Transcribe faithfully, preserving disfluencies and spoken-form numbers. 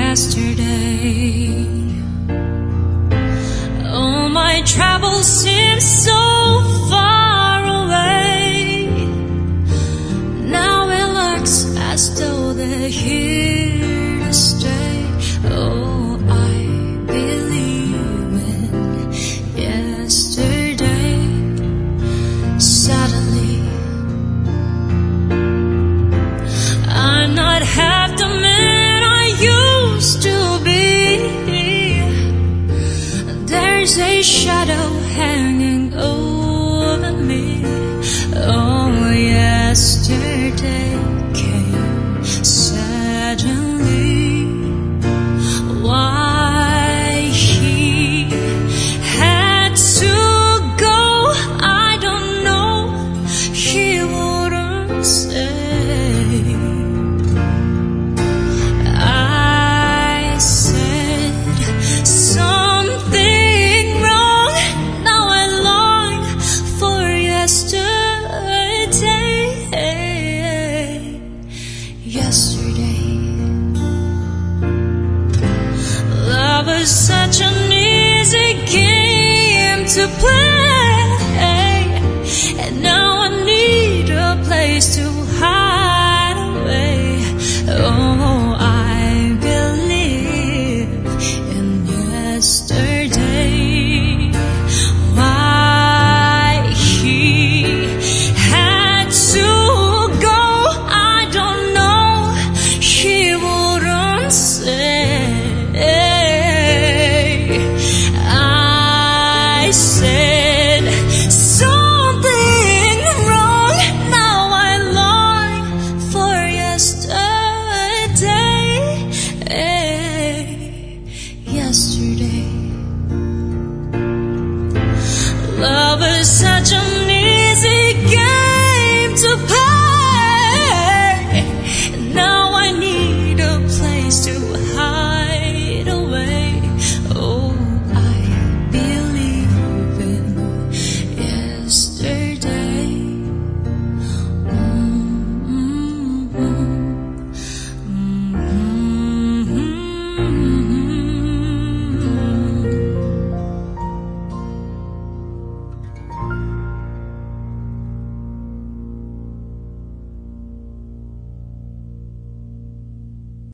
yesterday. Oh, my travels seem so far away. Now it looks as though they're here to stay. Oh, I believe in yesterday. Suddenly I'm not half the man I used to be. There's a shadow hanging over me. Oh, yesterday came suddenly. Why he had to go, I don't know. He wouldn't say. I said something wrong. Now I long for yesterday. Yesterday, love was such an easy game to play, and now I need a place to hide away. Oh, I believe in yesterday. Why he had to go, I don't know. He wouldn't say. I said something wrong. Now I long for yesterday. Yesterday, love is such an easy game.